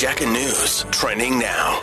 Jacker News. Trending now.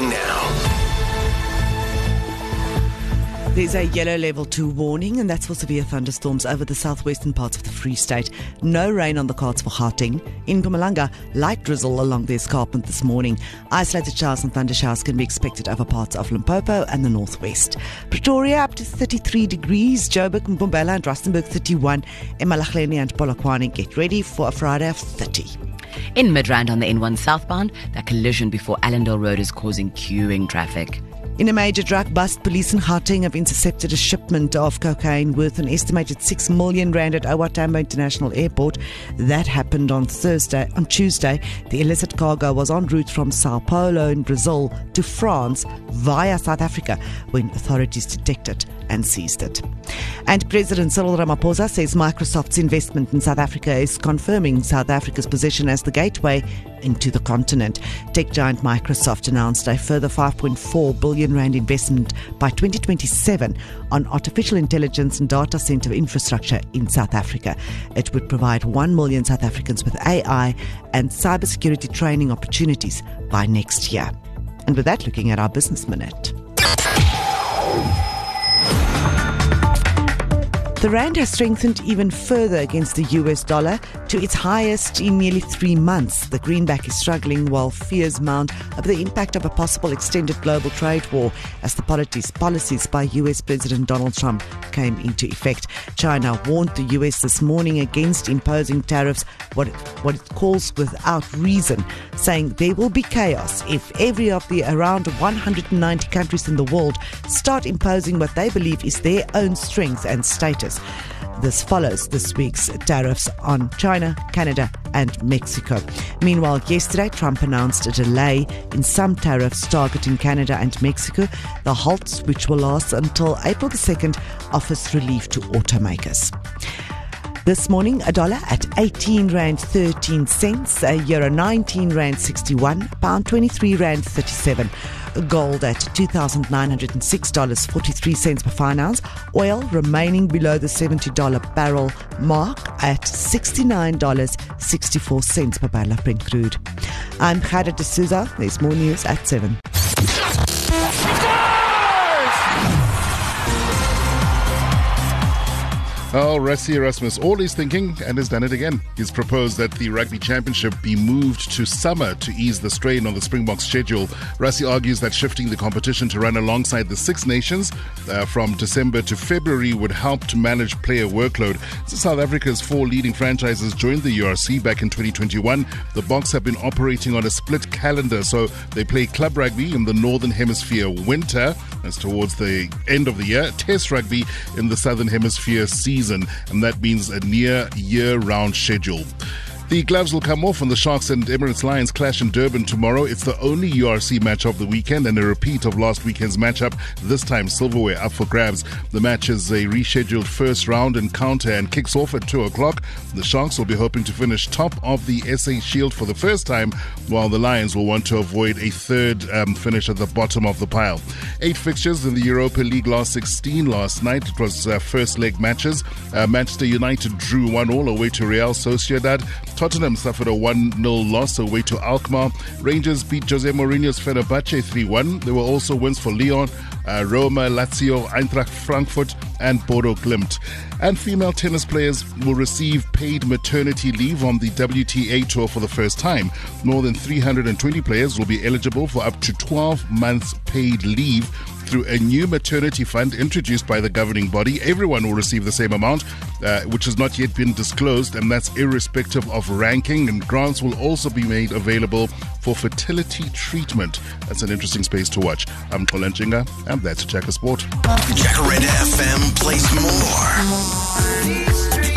There's a yellow level 2 warning, and that's for severe thunderstorms over the southwestern parts of the Free State. No rain on the cards for Gauteng. In Mpumalanga, light drizzle along the escarpment this morning. Isolated showers and thunder showers can be expected over parts of Limpopo and the northwest. Pretoria up to 33 degrees. Joburg, Mpumalanga and Rustenburg 31. eMalahleni and Polokwane get ready for a Friday of 30. In Midrand on the N1 southbound, that collision before Allendale Road is causing queuing traffic. In a major drug bust, police in Gauteng have intercepted a shipment of cocaine worth an estimated 6 million rand at OR Tambo International Airport. That happened on Tuesday. The illicit cargo was en route from Sao Paulo in Brazil to France via South Africa when authorities detected and seized it. And President Cyril Ramaphosa says Microsoft's investment in South Africa is confirming South Africa's position as the gateway into the continent. Tech giant Microsoft announced a further 5.4 billion rand investment by 2027 on artificial intelligence and data center infrastructure in South Africa. It would provide 1 million South Africans with AI and cybersecurity training opportunities by next year. And with that, looking at our Business Minute. The rand has strengthened even further against the US dollar to its highest in nearly 3 months. The greenback is struggling while fears mount over the impact of a possible extended global trade war as the policies by US President Donald Trump came into effect. China warned the US this morning against imposing tariffs, what it calls without reason, saying there will be chaos if every of the around 190 countries in the world start imposing what they believe is their own strength and status. This follows this week's tariffs on China, Canada and Mexico. Meanwhile, yesterday Trump announced a delay in some tariffs targeting Canada and Mexico. The halt, which will last until April the 2nd, offers relief to automakers. This morning, a dollar at 18 rand 13 cents, a euro 19 rand 61, pound 23 rand 37. Gold at $2,906.43 per fine ounce. Oil remaining below the $70 barrel mark at $69.64 per barrel of Brent crude. I'm Khada D'Souza. There's more news at 7. Oh, Rassie Erasmus, all he's thinking, and has done it again. He's proposed that the Rugby Championship be moved to summer to ease the strain on the Springboks schedule. Rassie argues that shifting the competition to run alongside the Six Nations from December to February would help to manage player workload. So South Africa's 4 leading franchises joined the URC back in 2021. The Boks have been operating on a split calendar, so they play club rugby in the Northern Hemisphere winter, that's towards the end of the year, Test rugby in the Southern Hemisphere season. And that means a near year-round schedule. The gloves will come off when the Sharks and Emirates Lions clash in Durban tomorrow. It's the only URC match of the weekend and a repeat of last weekend's matchup, this time silverware up for grabs. The match is a rescheduled first round encounter and kicks off at 2 o'clock. The Sharks will be hoping to finish top of the SA Shield for the first time, while the Lions will want to avoid a third finish at the bottom of the pile. 8 fixtures in the Europa League last 16 last night. It was first leg matches. Manchester United drew 1-1 away to Real Sociedad. Tottenham suffered a 1-0 loss away to Alkmaar. Rangers beat Jose Mourinho's Fenerbahce 3-1. There were also wins for Lyon, Roma, Lazio, Eintracht Frankfurt and Bodo Glimt. And female tennis players will receive paid maternity leave on the WTA Tour for the first time. More than 320 players will be eligible for up to 12 months paid leave through a new maternity fund introduced by the governing body. Everyone will receive the same amount, which has not yet been disclosed, and that's irrespective of ranking. And grants will also be made available for fertility treatment. That's an interesting space to watch. I'm Xola Nchinga, and that's Jacker Sport. Jacaranda FM plays more.